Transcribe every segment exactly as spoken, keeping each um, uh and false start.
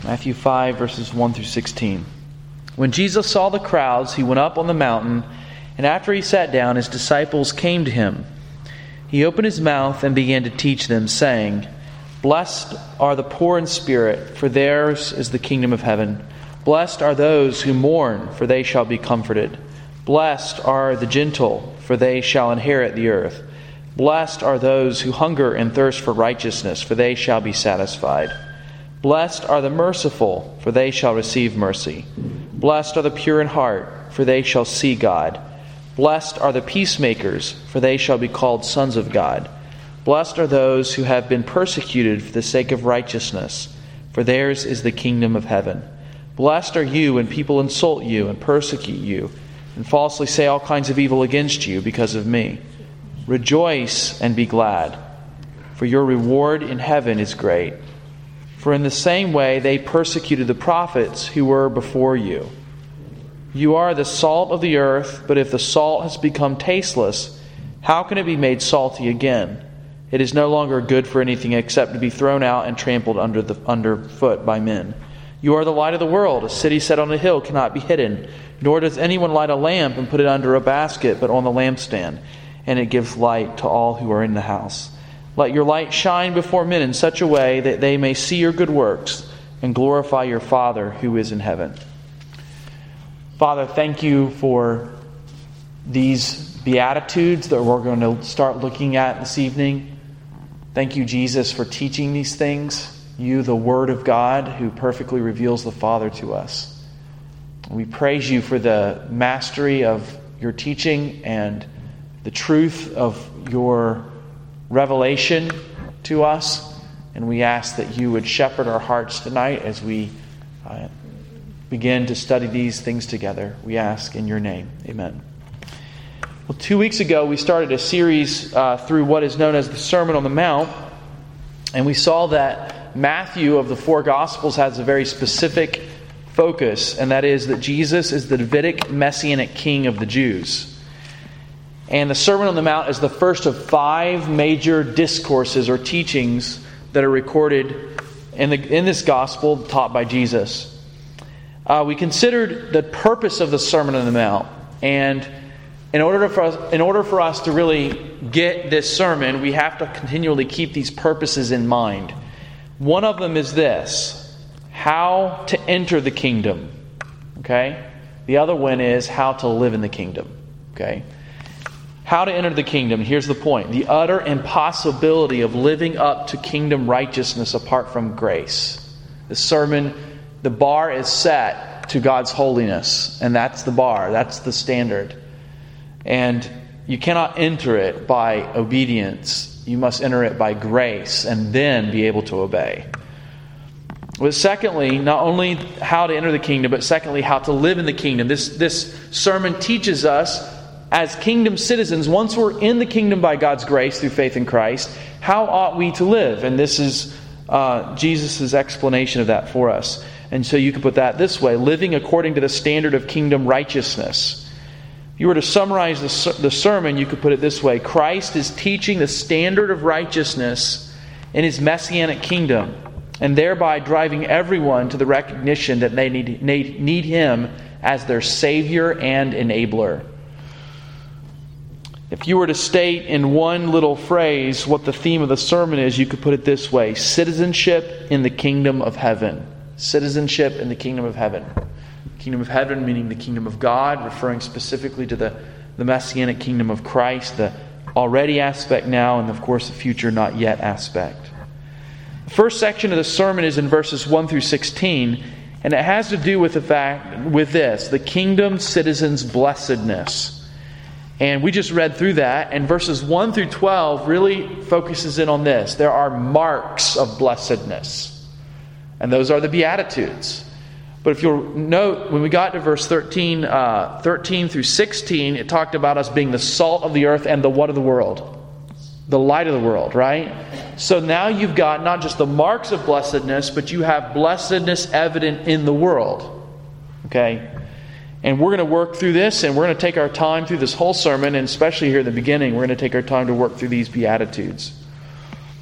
Matthew five, verses one through sixteen. When Jesus saw the crowds, he went up on the mountain, and after he sat down, his disciples came to him. He opened his mouth and began to teach them, saying, Blessed are the poor in spirit, for theirs is the kingdom of heaven. Blessed are those who mourn, for they shall be comforted. Blessed are the gentle, for they shall inherit the earth. Blessed are those who hunger and thirst for righteousness, for they shall be satisfied. Blessed are the merciful, for they shall receive mercy. Blessed are the pure in heart, for they shall see God. Blessed are the peacemakers, for they shall be called sons of God. Blessed are those who have been persecuted for the sake of righteousness, for theirs is the kingdom of heaven. Blessed are you when people insult you and persecute you, and falsely say all kinds of evil against you because of me. Rejoice and be glad, for your reward in heaven is great. For in the same way they persecuted the prophets who were before you. You are the salt of the earth, but if the salt has become tasteless, how can it be made salty again? It is no longer good for anything except to be thrown out and trampled under the underfoot by men. You are the light of the world. A city set on a hill cannot be hidden, nor does anyone light a lamp and put it under a basket, but on the lampstand, and it gives light to all who are in the house. Let your light shine before men in such a way that they may see your good works and glorify your Father who is in heaven. Father, thank you for these Beatitudes that we're going to start looking at this evening. Thank you, Jesus, for teaching these things. You, the Word of God, who perfectly reveals the Father to us. We praise you for the mastery of your teaching and the truth of your revelation to us, and we ask that you would shepherd our hearts tonight as we uh, begin to study these things together. We ask in your name. Amen. Well, two weeks ago we started a series uh, through what is known as the Sermon on the Mount, and we saw that Matthew of the four Gospels has a very specific focus, and that is that Jesus is the Davidic Messianic King of the Jews. And the Sermon on the Mount is the first of five major discourses or teachings that are recorded in the in this gospel taught by Jesus. Uh, we considered the purpose of the Sermon on the Mount, and in order for us, in order for us to really get this sermon, we have to continually keep these purposes in mind. One of them is this: how to enter the kingdom. Okay? The other one is how to live in the kingdom. Okay? How to enter the kingdom. Here's the point. The utter impossibility of living up to kingdom righteousness apart from grace. The sermon, the bar is set to God's holiness. And that's the bar. That's the standard. And you cannot enter it by obedience. You must enter it by grace and then be able to obey. But secondly, not only how to enter the kingdom, but secondly, how to live in the kingdom. This, this sermon teaches us, as kingdom citizens, once we're in the kingdom by God's grace through faith in Christ, how ought we to live? And this is uh, Jesus' explanation of that for us. And so you can put that this way: living according to the standard of kingdom righteousness. If you were to summarize the, the sermon, you could put it this way: Christ is teaching the standard of righteousness in His Messianic kingdom, and thereby driving everyone to the recognition that they need, need, need Him as their Savior and enabler. If you were to state in one little phrase what the theme of the sermon is, you could put it this way: citizenship in the kingdom of heaven. Citizenship in the kingdom of heaven. Kingdom of heaven meaning the kingdom of God, referring specifically to the, the Messianic kingdom of Christ, the already aspect now, and of course the future not yet aspect. The first section of the sermon is in verses one through sixteen, and it has to do with the fact, with this, the kingdom citizens' blessedness. And we just read through that, and verses one through twelve really focuses in on this. There are marks of blessedness, and those are the Beatitudes. But if you'll note, when we got to verse thirteen, uh, thirteen through sixteen, it talked about us being the salt of the earth and the what of the world? The light of the world, right? So now you've got not just the marks of blessedness, but you have blessedness evident in the world. Okay? And we're going to work through this, and we're going to take our time through this whole sermon, and especially here at the beginning, we're going to take our time to work through these Beatitudes.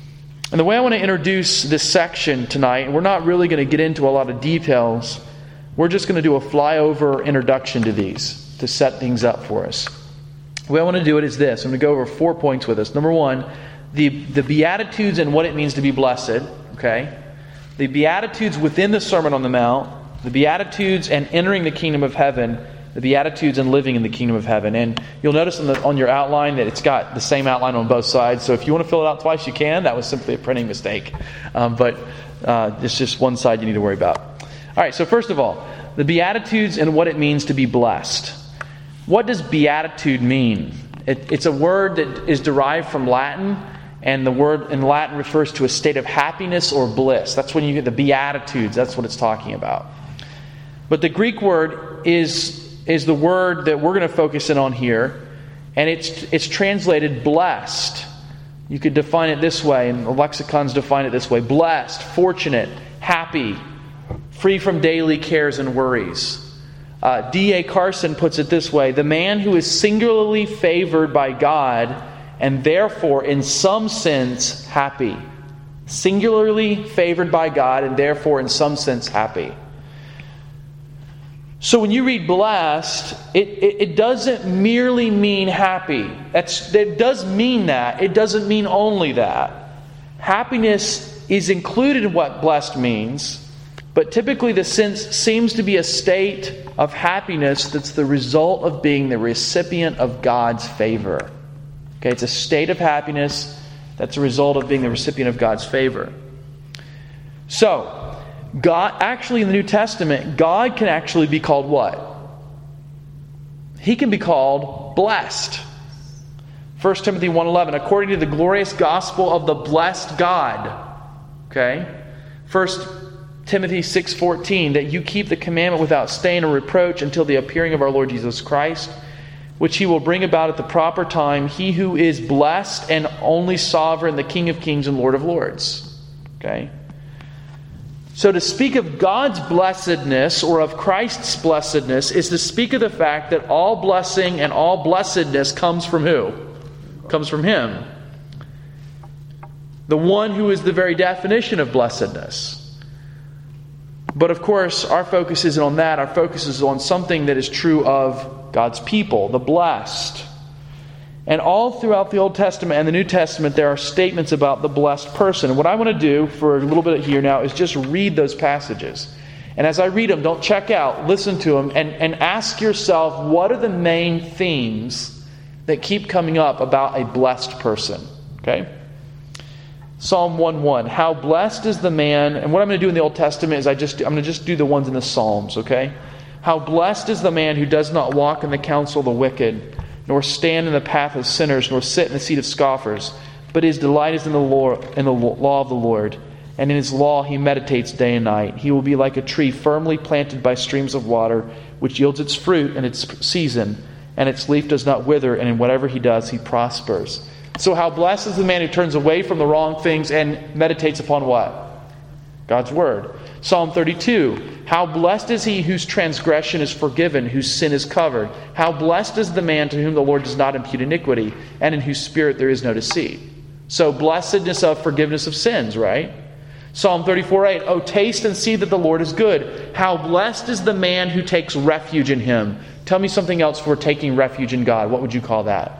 And the way I want to introduce this section tonight, and we're not really going to get into a lot of details, we're just going to do a flyover introduction to these to set things up for us. The way I want to do it is this. I'm going to go over four points with us. Number one, the, the Beatitudes and what it means to be blessed. Okay? The Beatitudes within the Sermon on the Mount, the Beatitudes and entering the kingdom of heaven, the Beatitudes and living in the kingdom of heaven. And you'll notice on, the, on your outline that it's got the same outline on both sides. So if you want to fill it out twice, you can. That was simply a printing mistake. Um, but uh, it's just one side you need to worry about. All right, so first of all, the Beatitudes and what it means to be blessed. What does beatitude mean? It, it's a word that is derived from Latin, and the word in Latin refers to a state of happiness or bliss. That's when you get the Beatitudes. That's what it's talking about. But the Greek word is is the word that we're going to focus in on here, and it's it's translated blessed. You could define it this way, and the lexicons define it this way: blessed, fortunate, happy, free from daily cares and worries. Uh, D A Carson puts it this way: the man who is singularly favored by God and therefore in some sense happy. Singularly favored by God and therefore in some sense happy. So when you read blessed, it, it, it doesn't merely mean happy. That's, it does mean that. It doesn't mean only that. Happiness is included in what blessed means, but typically the sense seems to be a state of happiness that's the result of being the recipient of God's favor. Okay, it's a state of happiness that's a result of being the recipient of God's favor. So, God, actually in the New Testament, God can actually be called what? He can be called blessed. First Timothy one eleven, according to the glorious gospel of the blessed God. Okay? First Timothy six fourteen, that you keep the commandment without stain or reproach until the appearing of our Lord Jesus Christ, which He will bring about at the proper time, He who is blessed and only sovereign, the King of kings and Lord of lords. Okay? So to speak of God's blessedness or of Christ's blessedness is to speak of the fact that all blessing and all blessedness comes from who? Comes from Him. The one who is the very definition of blessedness. But of course, our focus isn't on that. Our focus is on something that is true of God's people, the blessed. And all throughout the Old Testament and the New Testament, there are statements about the blessed person. And what I want to do for a little bit here now is just read those passages. And as I read them, don't check out, listen to them, and, and ask yourself, what are the main themes that keep coming up about a blessed person? Okay? Psalm one one, how blessed is the man, and what I'm going to do in the Old Testament is I just, I'm going to just do the ones in the Psalms, okay? How blessed is the man who does not walk in the counsel of the wicked, nor stand in the path of sinners, nor sit in the seat of scoffers. But his delight is in the law, in the law of the Lord, and in His law he meditates day and night. He will be like a tree firmly planted by streams of water, which yields its fruit in its season, and its leaf does not wither, and in whatever he does he prospers. So how blessed is the man who turns away from the wrong things and meditates upon what? God's Word. Psalm thirty-two, how blessed is he whose transgression is forgiven, whose sin is covered. How blessed is the man to whom the Lord does not impute iniquity, and in whose spirit there is no deceit. So blessedness of forgiveness of sins, right? Psalm thirty-four eight, oh, taste and see that the Lord is good. How blessed is the man who takes refuge in Him. Tell me something else for taking refuge in God. What would you call that?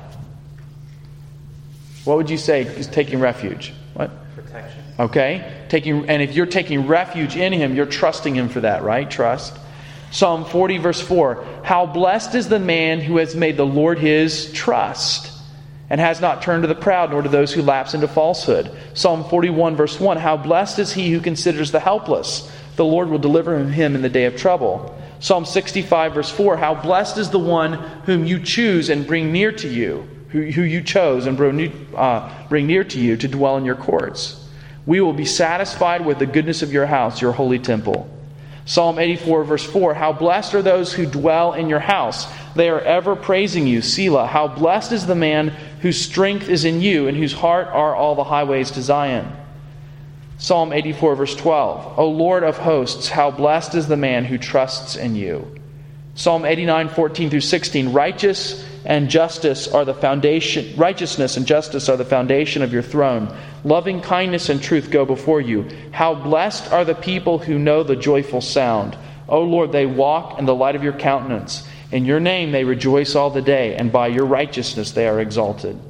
What would you say is taking refuge? What? Protection. Okay. Taking, and if you're taking refuge in Him, you're trusting Him for that, right? Trust. Psalm forty verse four. How blessed is the man who has made the Lord his trust, and has not turned to the proud, nor to those who lapse into falsehood. Psalm forty-one verse one. How blessed is he who considers the helpless. The Lord will deliver him in the day of trouble. Psalm sixty-five verse four. How blessed is the one whom you choose and bring near to you. Who, who you chose and bring, uh, bring near to you to dwell in your courts. We will be satisfied with the goodness of your house, your holy temple. Psalm eighty-four verse four. How blessed are those who dwell in your house. They are ever praising you. Selah. How blessed is the man whose strength is in you, and whose heart are all the highways to Zion. Psalm eighty-four verse twelve. O Lord of hosts, how blessed is the man who trusts in you. Psalm eighty-nine fourteen through sixteen. Righteous and justice are the foundation, righteousness and justice are the foundation of your throne. Loving kindness and truth go before you. How blessed are the people who know the joyful sound. O Lord, they walk in the light of your countenance. In your name they rejoice all the day, and by your righteousness they are exalted.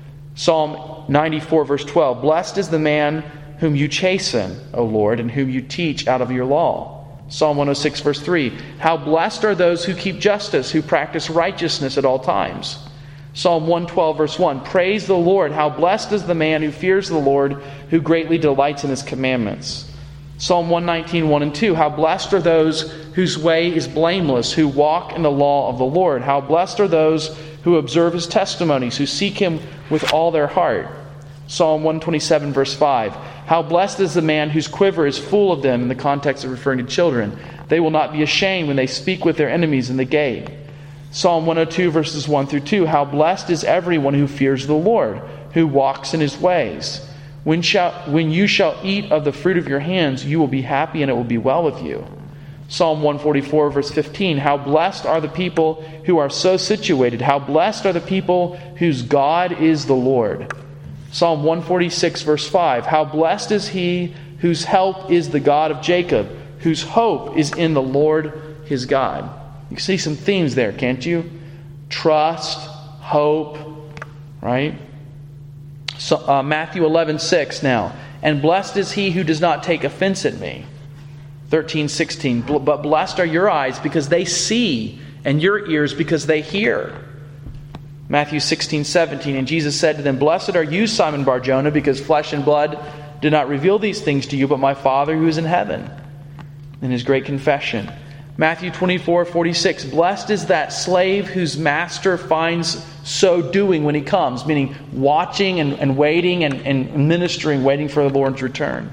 Psalm ninety-four, verse twelve. Blessed is the man whom you chasten, O Lord, and whom you teach out of your law. Psalm one oh six, verse three. How blessed are those who keep justice, who practice righteousness at all times. Psalm one twelve, verse one. Praise the Lord. How blessed is the man who fears the Lord, who greatly delights in his commandments. Psalm one nineteen, one and two. How blessed are those whose way is blameless, who walk in the law of the Lord. How blessed are those who observe his testimonies, who seek him with all their heart. Psalm one twenty-seven, verse five. How blessed is the man whose quiver is full of them, in the context of referring to children. They will not be ashamed when they speak with their enemies in the gate. Psalm one oh two, verses one through two. How blessed is everyone who fears the Lord, who walks in his ways. When, shall, when you shall eat of the fruit of your hands, you will be happy and it will be well with you. Psalm one forty-four, verse fifteen. How blessed are the people who are so situated. How blessed are the people whose God is the Lord. Psalm one forty-six, verse five. How blessed is he whose help is the God of Jacob, whose hope is in the Lord his God. You can see some themes there, can't you? Trust, hope, right? So, uh, Matthew eleven, six now. And blessed is he who does not take offense at me. thirteen, sixteen. But blessed are your eyes because they see, and your ears because they hear. Matthew sixteen, seventeen. And Jesus said to them, Blessed are you, Simon Bar-Jonah, because flesh and blood did not reveal these things to you, but my Father who is in heaven. In his great confession. Matthew twenty-four, forty-six. Blessed is that slave whose master finds so doing when he comes, meaning watching and, and waiting and, and ministering, waiting for the Lord's return.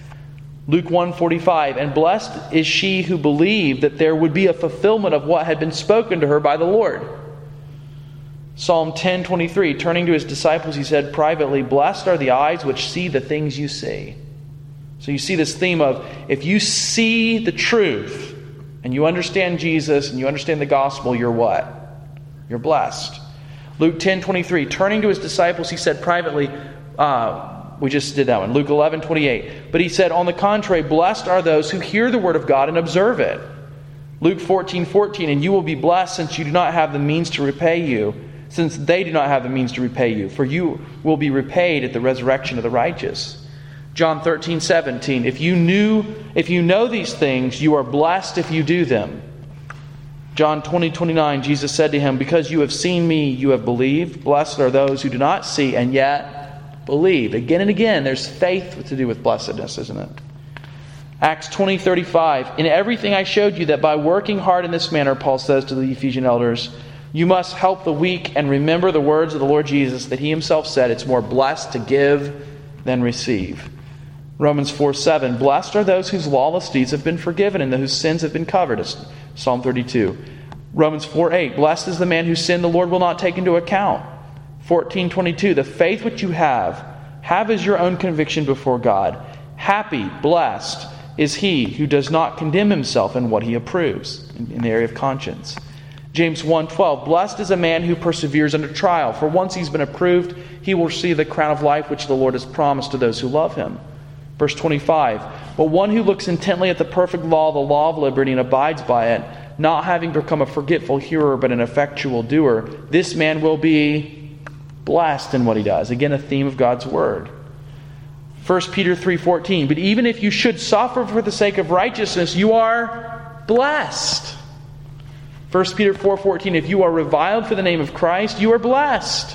Luke one forty-five. And blessed is she who believed that there would be a fulfillment of what had been spoken to her by the Lord. Psalm ten twenty-three. Turning to his disciples, he said privately, Blessed are the eyes which see the things you see. So you see this theme of, if you see the truth and you understand Jesus and you understand the gospel, you're what? You're blessed. Luke ten twenty-three. Turning to his disciples, he said privately, uh, we just did that one. Luke eleven twenty-eight. But he said, on the contrary, blessed are those who hear the word of God and observe it. Luke fourteen fourteen. And you will be blessed since you do not have the means to repay you, since they do not have the means to repay you, for you will be repaid at the resurrection of the righteous. John thirteen seventeen. If you knew, if you know these things, you are blessed if you do them. John twenty twenty-nine. Jesus said to him, Because you have seen me, you have believed. Blessed are those who do not see and yet believe. Again and again, there's faith to do with blessedness, isn't it? Acts twenty thirty-five. In everything I showed you that by working hard in this manner, Paul says to the Ephesian elders, you must help the weak and remember the words of the Lord Jesus, that he himself said, it's more blessed to give than receive. Romans four seven. Blessed are those whose lawless deeds have been forgiven and whose sins have been covered. Psalm thirty-two. Romans four eight. Blessed is the man whose sin the Lord will not take into account. fourteen twenty-two. The faith which you have, have as your own conviction before God. Happy, blessed is he who does not condemn himself in what he approves, in, in the area of conscience. James one twelve. Blessed is a man who perseveres under trial, for once he's been approved, he will receive the crown of life which the Lord has promised to those who love him. Verse twenty-five. But one who looks intently at the perfect law, the law of liberty, and abides by it, not having become a forgetful hearer but an effectual doer, this man will be blessed in what he does. Again, a theme of God's word. First Peter three fourteen. But even if you should suffer for the sake of righteousness, you are blessed. First Peter four fourteen. If you are reviled for the name of Christ, you are blessed.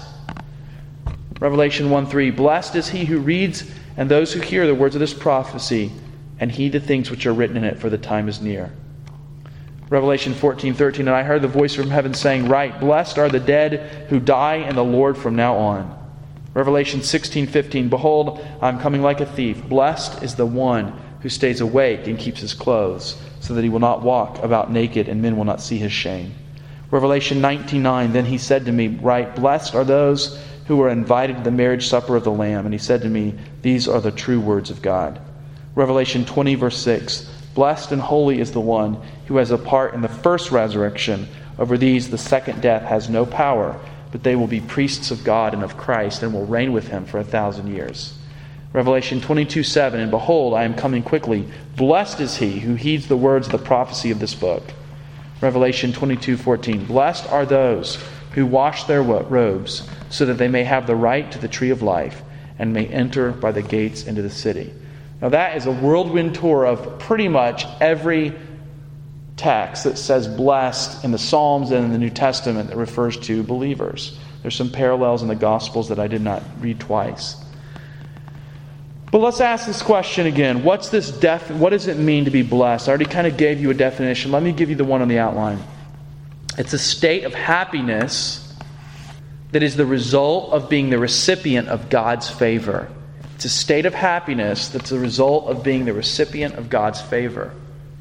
Revelation one three. Blessed is he who reads and those who hear the words of this prophecy and heed the things which are written in it, for the time is near. Revelation fourteen thirteen. And I heard the voice from heaven saying, Write, blessed are the dead who die in the Lord from now on. Revelation sixteen fifteen. Behold, I am coming like a thief. Blessed is the one who stays awake and keeps his clothes, so that he will not walk about naked and men will not see his shame. Revelation nineteen nine. Then he said to me, Write, blessed are those who were invited to the marriage supper of the Lamb. And he said to me, These are the true words of God. Revelation twenty verse six. Blessed and holy is the one who has a part in the first resurrection. Over these the second death has no power, but they will be priests of God and of Christ and will reign with him for a thousand years. Revelation twenty-two seven, and behold, I am coming quickly. Blessed is he who heeds the words of the prophecy of this book. Revelation twenty-two fourteen, blessed are those who wash their robes, so that they may have the right to the tree of life, and may enter by the gates into the city. Now that is a whirlwind tour of pretty much every text that says blessed in the Psalms and in the New Testament that refers to believers. There's some parallels in the Gospels that I did not read twice. But let's ask this question again. What's this def- what does it mean to be blessed? I already kind of gave you a definition. Let me give you the one on the outline. It's a state of happiness that is the result of being the recipient of God's favor. It's a state of happiness that's the result of being the recipient of God's favor.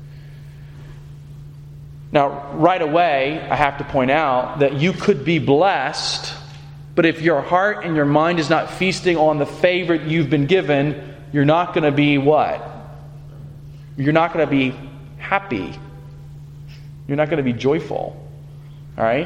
Now, right away, I have to point out that you could be blessed, but if your heart and your mind is not feasting on the favor you've been given, you're not going to be what? You're not going to be happy. You're not going to be joyful. All right?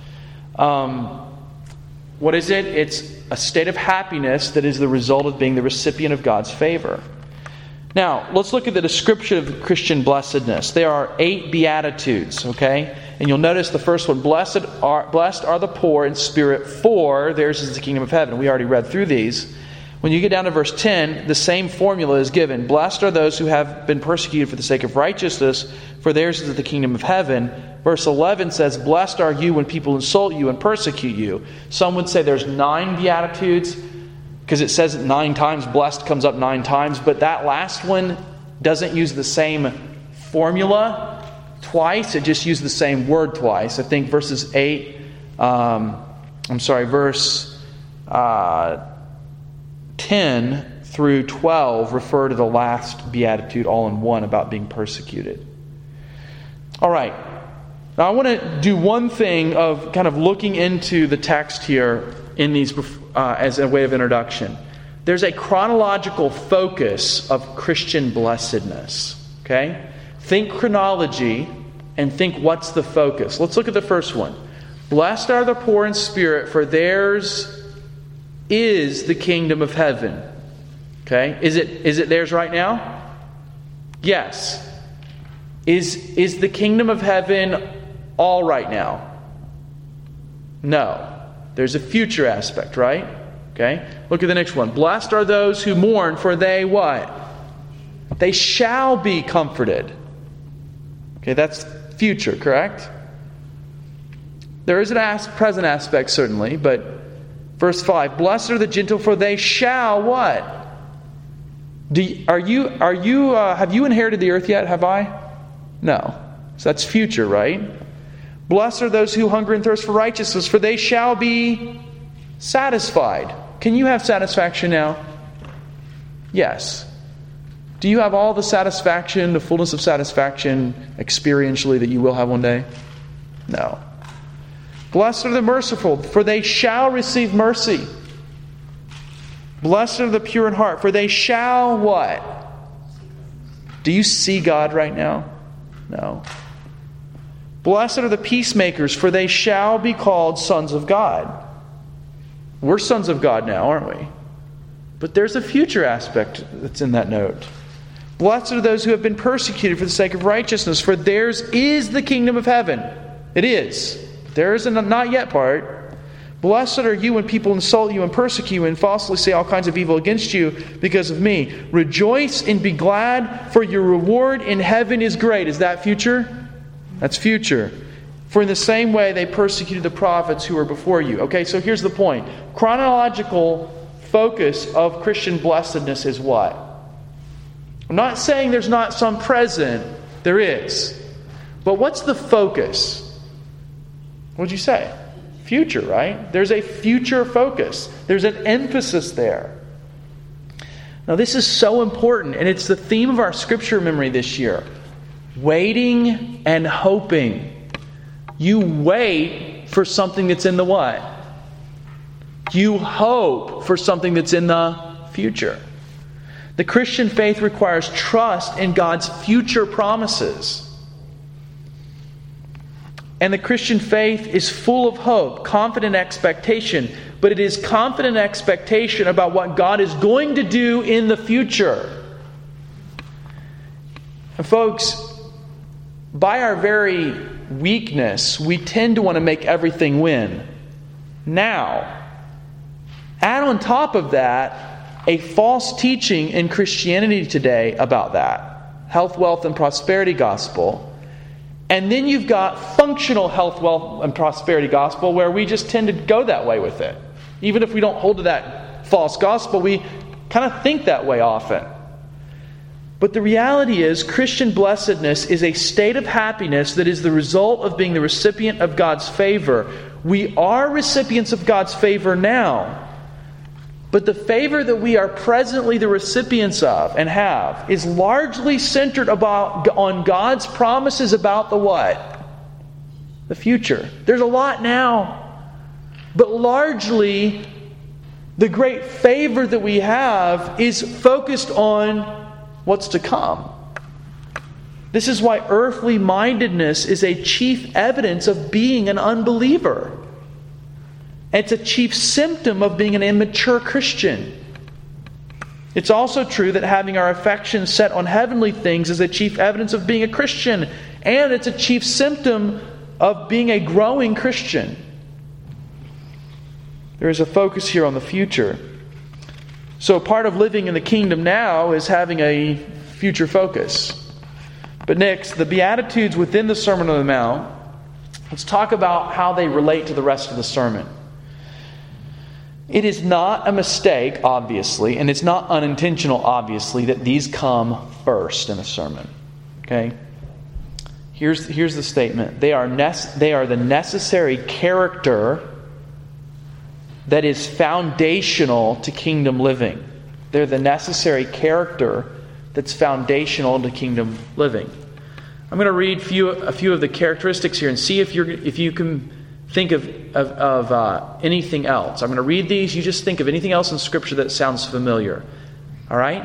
Um, what is it? It's a state of happiness that is the result of being the recipient of God's favor. Now, let's look at the description of Christian blessedness. There are eight beatitudes, okay? And you'll notice the first one, blessed are, blessed are the poor in spirit, for theirs is the kingdom of heaven. We already read through these. When you get down to verse ten, the same formula is given. Blessed are those who have been persecuted for the sake of righteousness, for theirs is the kingdom of heaven. Verse eleven says, blessed are you when people insult you and persecute you. Some would say there's nine beatitudes, because it says it nine times, blessed comes up nine times, but that last one doesn't use the same formula twice, it just used the same word twice. I think verses eight, um, I'm sorry, verse uh, ten through twelve refer to the last beatitude all in one about being persecuted. All right, now I want to do one thing of kind of looking into the text here in these uh, as a way of introduction. There's a chronological focus of Christian blessedness. Okay? Think chronology and think what's the focus. Let's look at the first one. Blessed are the poor in spirit, for theirs is the kingdom of heaven. Okay? Is it is it theirs right now? Yes. Is is the kingdom of heaven all right now? No. There's a future aspect, right? Okay. Look at the next one. Blessed are those who mourn, for they what? They shall be comforted. Okay, that's future, correct? There is an as- present aspect, certainly, but verse five, blessed are the gentle, for they shall what? Do you, are you, are you, uh, have you inherited the earth yet? Have I? No. So that's future, right? Blessed are those who hunger and thirst for righteousness, for they shall be satisfied. Can you have satisfaction now? Yes. Do you have all the satisfaction, the fullness of satisfaction experientially that you will have one day? No. Blessed are the merciful, for they shall receive mercy. Blessed are the pure in heart, for they shall what? Do you see God right now? No. Blessed are the peacemakers, for they shall be called sons of God. We're sons of God now, aren't we? But there's a future aspect that's in that note. Blessed are those who have been persecuted for the sake of righteousness, for theirs is the kingdom of heaven. It is. There is a not yet part. Blessed are you when people insult you and persecute you and falsely say all kinds of evil against you because of me. Rejoice and be glad, for your reward in heaven is great. Is that future? That's future. For in the same way they persecuted the prophets who were before you. Okay, so here's the point. Chronological focus of Christian blessedness is what? I'm not saying there's not some present. There is. But what's the focus? What'd you say? Future, right? There's a future focus. There's an emphasis there. Now this is so important, and it's the theme of our scripture memory this year. Waiting and hoping. You wait for something that's in the what? You hope for something that's in the future. The Christian faith requires trust in God's future promises. And the Christian faith is full of hope, confident expectation. But it is confident expectation about what God is going to do in the future. And folks, by our very weakness, we tend to want to make everything win now. Add on top of that a false teaching in Christianity today about that. Health, wealth, and prosperity gospel. And then you've got functional health, wealth, and prosperity gospel where we just tend to go that way with it. Even if we don't hold to that false gospel, we kind of think that way often. But the reality is, Christian blessedness is a state of happiness that is the result of being the recipient of God's favor. We are recipients of God's favor now. But the favor that we are presently the recipients of and have is largely centered about on God's promises about the what? The future. There's a lot now. But largely, the great favor that we have is focused on what's to come. This is why earthly mindedness is a chief evidence of being an unbeliever. It's a chief symptom of being an immature Christian. It's also true that having our affections set on heavenly things is a chief evidence of being a Christian. And it's a chief symptom of being a growing Christian. There is a focus here on the future. So part of living in the kingdom now is having a future focus. But next, the Beatitudes within the Sermon on the Mount. Let's talk about how they relate to the rest of the sermon. It is not a mistake, obviously, and it's not unintentional, obviously, that these come first in a sermon. Okay? Here's, here's the statement. They are, nec- they are the necessary character that is foundational to kingdom living. They're the necessary character that's foundational to kingdom living. I'm going to read few, a few of the characteristics here and see if you're if you can think of, of, of uh, anything else. I'm going to read these. You just think of anything else in Scripture that sounds familiar. All right?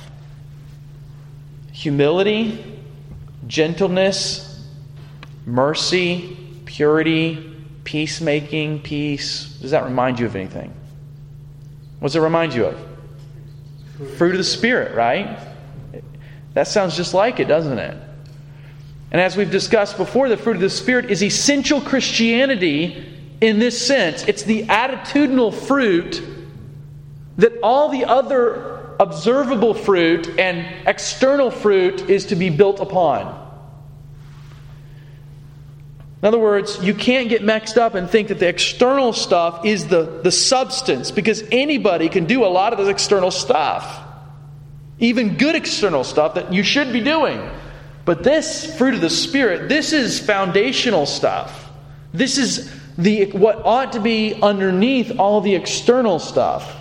Humility, gentleness, mercy, purity, peacemaking, peace. Does that remind you of anything? What does it remind you of? Fruit of the Spirit, right? That sounds just like it, doesn't it? And as we've discussed before, the fruit of the Spirit is essential Christianity in this sense. It's the attitudinal fruit that all the other observable fruit and external fruit is to be built upon. In other words, you can't get mixed up and think that the external stuff is the, the substance, because anybody can do a lot of this external stuff. Even good external stuff that you should be doing. But this fruit of the Spirit, this is foundational stuff. This is the what ought to be underneath all the external stuff.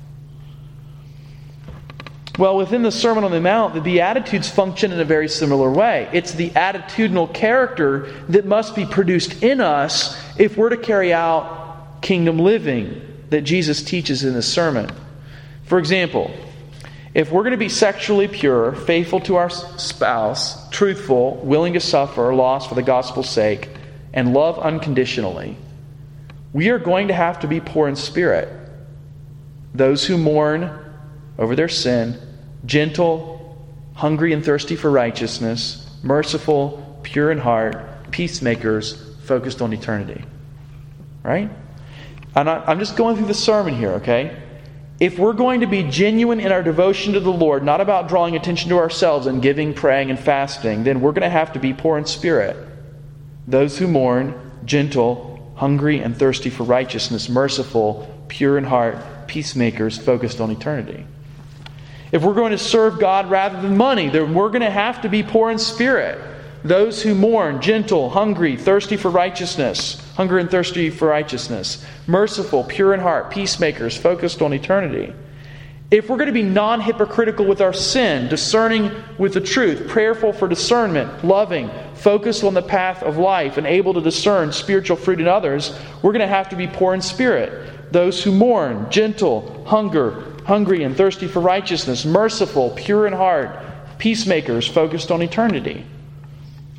Well, within the Sermon on the Mount, the Beatitudes function in a very similar way. It's the attitudinal character that must be produced in us if we're to carry out kingdom living that Jesus teaches in this sermon. For example, if we're going to be sexually pure, faithful to our spouse, truthful, willing to suffer loss for the gospel's sake, and love unconditionally, we are going to have to be poor in spirit. Those who mourn over their sin, gentle, hungry and thirsty for righteousness, merciful, pure in heart, peacemakers, focused on eternity. Right? I'm, not, I'm just going through the sermon here, okay? If we're going to be genuine in our devotion to the Lord, not about drawing attention to ourselves and giving, praying, and fasting, then we're going to have to be poor in spirit. Those who mourn, gentle, hungry and thirsty for righteousness, merciful, pure in heart, peacemakers, focused on eternity. If we're going to serve God rather than money, then we're going to have to be poor in spirit. Those who mourn, gentle, hungry, thirsty for righteousness, hunger and thirsty for righteousness, merciful, pure in heart, peacemakers, focused on eternity. If we're going to be non-hypocritical with our sin, discerning with the truth, prayerful for discernment, loving, focused on the path of life, and able to discern spiritual fruit in others, we're going to have to be poor in spirit. Those who mourn, gentle, hunger, hungry and thirsty for righteousness, merciful, pure in heart, peacemakers, focused on eternity.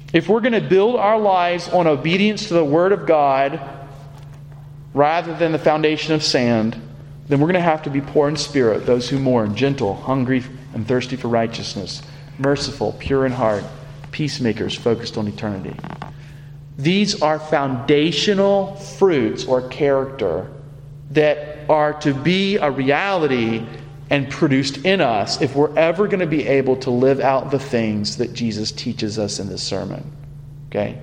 If we're going to build our lives on obedience to the Word of God rather than the foundation of sand, then we're going to have to be poor in spirit, those who mourn, gentle, hungry, and thirsty for righteousness, merciful, pure in heart, peacemakers focused on eternity. These are foundational fruits or character that are to be a reality and produced in us if we're ever going to be able to live out the things that Jesus teaches us in this sermon. Okay?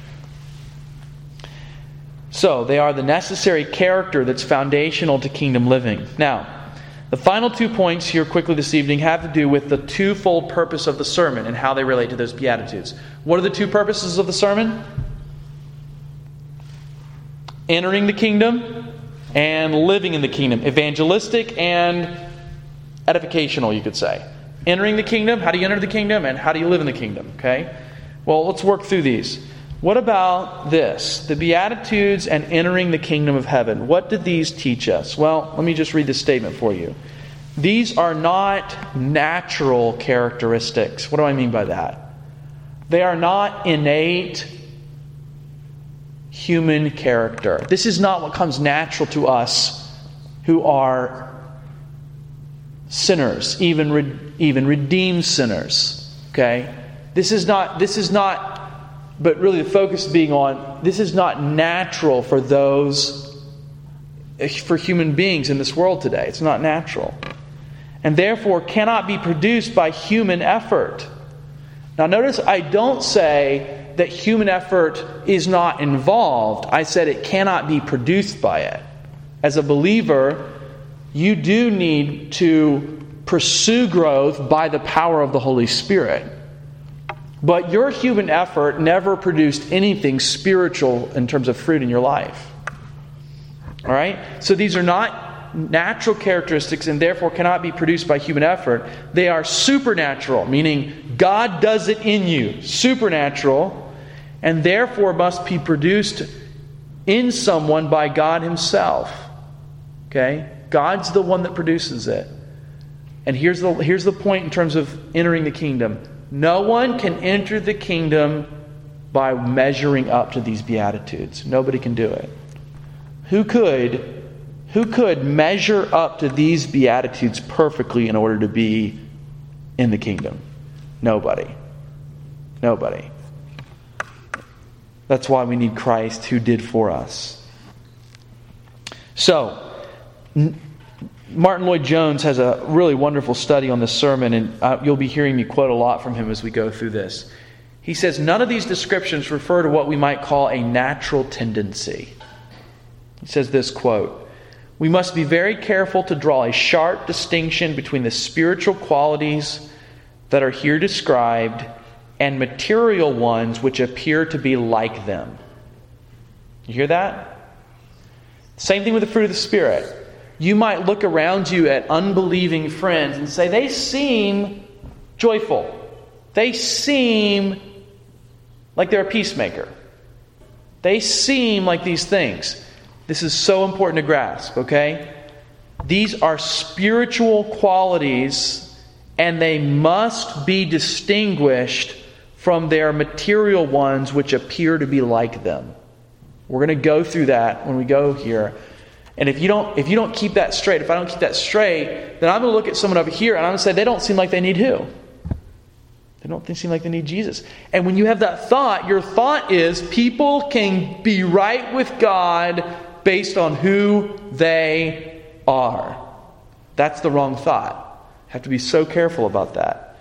So, they are the necessary character that's foundational to kingdom living. Now, the final two points here quickly this evening have to do with the twofold purpose of the sermon and how they relate to those Beatitudes. What are the two purposes of the sermon? Entering the kingdom and living in the kingdom. Evangelistic and edificational, you could say. Entering the kingdom, how do you enter the kingdom, and how do you live in the kingdom? Okay? Well, let's work through these. What about this? The Beatitudes and entering the kingdom of heaven. What did these teach us? Well, let me just read this statement for you. These are not natural characteristics. What do I mean by that? They are not innate human character. This is not what comes natural to us who are sinners, even re- even redeemed sinners. Okay? This is not this is not but really the focus being on this is not natural for those for human beings in this world today. It's not natural. And therefore cannot be produced by human effort. Now notice I don't say that human effort is not involved. I said it cannot be produced by it. As a believer, you do need to pursue growth by the power of the Holy Spirit. But your human effort never produced anything spiritual in terms of fruit in your life. All right? So these are not natural characteristics and therefore cannot be produced by human effort. They are supernatural, meaning God does it in you. Supernatural, and therefore must be produced in someone by God Himself. Okay? God's the one that produces it. And here's the here's the point in terms of entering the kingdom. No one can enter the kingdom by measuring up to these Beatitudes. Nobody can do it. Who could, who could measure up to these Beatitudes perfectly in order to be in the kingdom? Nobody. Nobody. That's why we need Christ who did for us. So, Martin Lloyd-Jones has a really wonderful study on this sermon, and uh, you'll be hearing me quote a lot from him as we go through this. He says, none of these descriptions refer to what we might call a natural tendency. He says this, quote, "We must be very careful to draw a sharp distinction between the spiritual qualities that are here described and material ones which appear to be like them." You hear that? Same thing with the fruit of the Spirit. You might look around you at unbelieving friends and say, they seem joyful. They seem like they're a peacemaker. They seem like these things. This is so important to grasp, okay? These are spiritual qualities, and they must be distinguished from their material ones which appear to be like them. We're going to go through that when we go here. And if you don't if you don't keep that straight, if I don't keep that straight, then I'm going to look at someone over here and I'm going to say, they don't seem like they need who? They don't seem like they need Jesus. And when you have that thought, your thought is people can be right with God based on who they are. That's the wrong thought. You have to be so careful about that.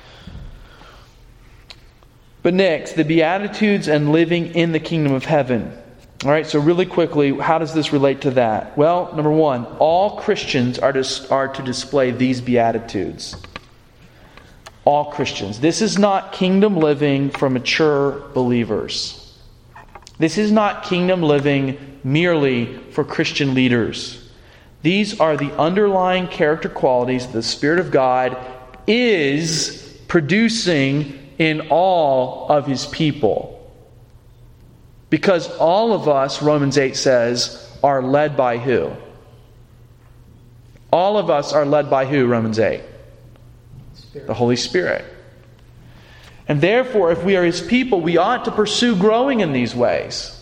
But next, the Beatitudes and living in the kingdom of heaven. All right, so really quickly, how does this relate to that? Well, number one, all Christians are to, are to display these Beatitudes. All Christians. This is not kingdom living for mature believers. This is not kingdom living merely for Christian leaders. These are the underlying character qualities the Spirit of God is producing in all of His people. Because all of us, Romans eight says, are led by who? All of us are led by who, Romans eight? Spirit. The Holy Spirit. And therefore, if we are His people, we ought to pursue growing in these ways.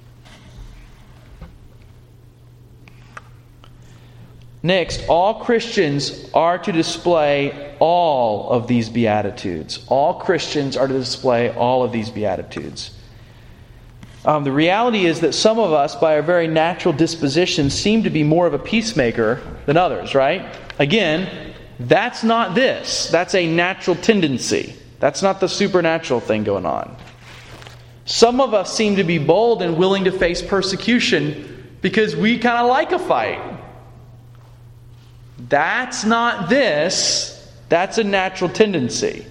Next, all Christians are to display all of these Beatitudes. All Christians are to display all of these Beatitudes. Um, the reality is that some of us, by our very natural disposition, seem to be more of a peacemaker than others, right? Again, that's not this. That's a natural tendency. That's not the supernatural thing going on. Some of us seem to be bold and willing to face persecution because we kind of like a fight. That's not this. That's a natural tendency.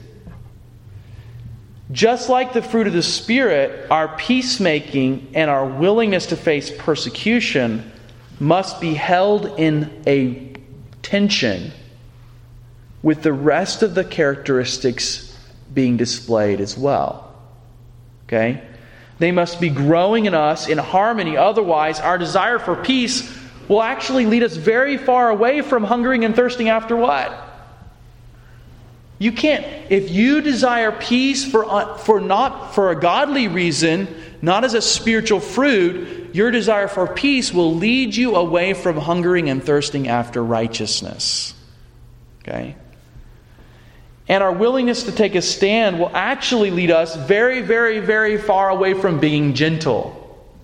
Just like the fruit of the Spirit, our peacemaking and our willingness to face persecution must be held in a tension with the rest of the characteristics being displayed as well. Okay? They must be growing in us in harmony. Otherwise, our desire for peace will actually lead us very far away from hungering and thirsting after what? You can't, if you desire peace for, for not for a godly reason, not as a spiritual fruit, your desire for peace will lead you away from hungering and thirsting after righteousness. Okay? And our willingness to take a stand will actually lead us very, very, very far away from being gentle.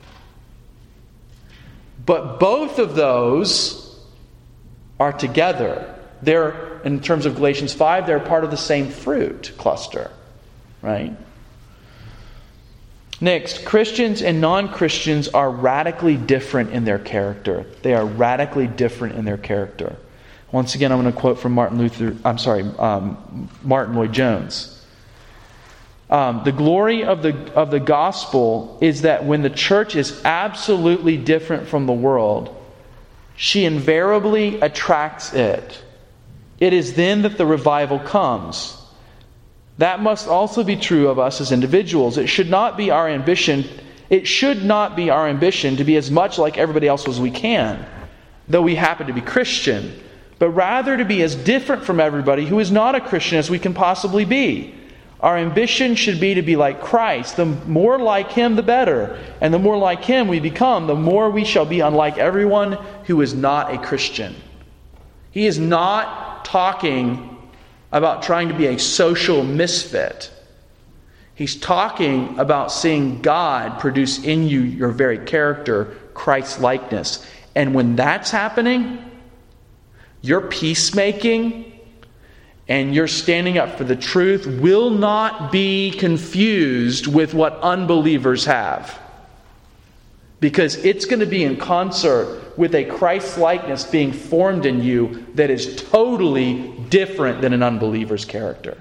But both of those are together. They're, in terms of Galatians five, they're part of the same fruit cluster. Right? Next, Christians and non-Christians are radically different in their character. They are radically different in their character. Once again, I'm going to quote from Martin Luther, I'm sorry, um, Martin Lloyd-Jones. Um, the glory of the of the gospel is that when the church is absolutely different from the world, she invariably attracts it. It is then that the revival comes. That must also be true of us as individuals. It should not be our ambition. It should not be our ambition to be as much like everybody else as we can, though we happen to be Christian, but rather to be as different from everybody who is not a Christian as we can possibly be. Our ambition should be to be like Christ. The more like Him, the better. And the more like Him we become, the more we shall be unlike everyone who is not a Christian. He is not talking about trying to be a social misfit. He's talking about seeing God produce in you your very character, Christ-likeness. And when that's happening, your peacemaking and your standing up for the truth will not be confused with what unbelievers have. Because it's going to be in concert with a Christ-likeness being formed in you that is totally different than an unbeliever's character.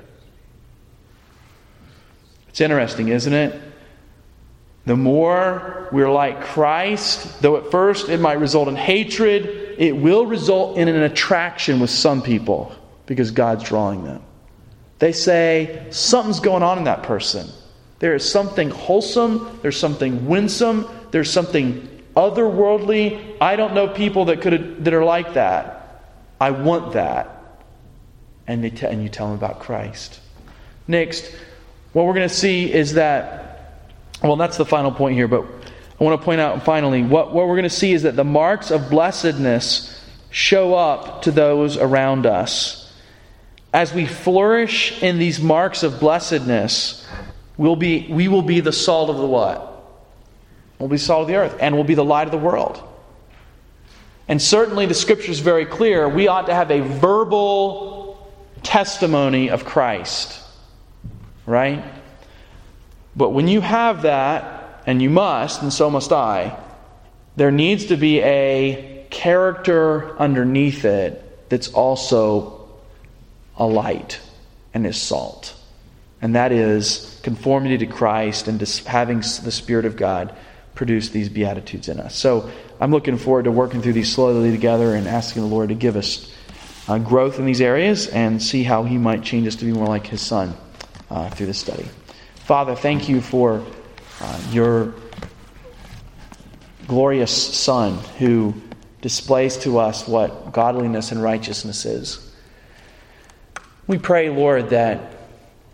It's interesting, isn't it? The more we're like Christ, though at first it might result in hatred, it will result in an attraction with some people because God's drawing them. They say, something's going on in that person. There is something wholesome, there's something winsome, there's something otherworldly. I don't know people that could that are like that. I want that. And, they t- and you tell them about Christ. Next, what we're going to see is that, well, that's the final point here, but I want to point out finally, what, what we're going to see is that the marks of blessedness show up to those around us. As we flourish in these marks of blessedness, we'll be, we will be the salt of the what? We'll be salt of the earth, and we'll be the light of the world. And certainly the Scripture is very clear. We ought to have a verbal testimony of Christ. Right? But when you have that, and you must, and so must I, there needs to be a character underneath it that's also a light and is salt. And that is conformity to Christ and having the Spirit of God produce these Beatitudes in us. So I'm looking forward to working through these slowly together and asking the Lord to give us uh, growth in these areas and see how He might change us to be more like His Son uh, through this study. Father, thank You for uh, Your glorious Son who displays to us what godliness and righteousness is. We pray, Lord, that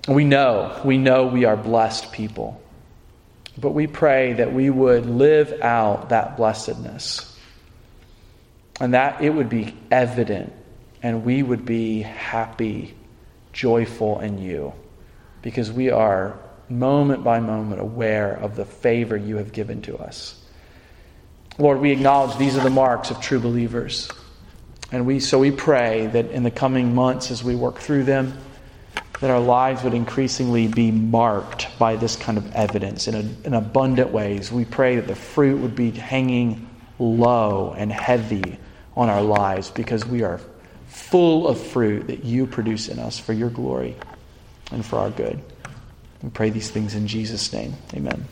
We know, we know we are blessed people. But we pray that we would live out that blessedness. And that it would be evident, and we would be happy, joyful in you, because we are moment by moment aware of the favor you have given to us. Lord, we acknowledge these are the marks of true believers. And we so we pray that in the coming months as we work through them, that our lives would increasingly be marked by this kind of evidence in, a, in abundant ways. We pray that the fruit would be hanging low and heavy on our lives because we are full of fruit that you produce in us for your glory and for our good. We pray these things in Jesus' name. Amen.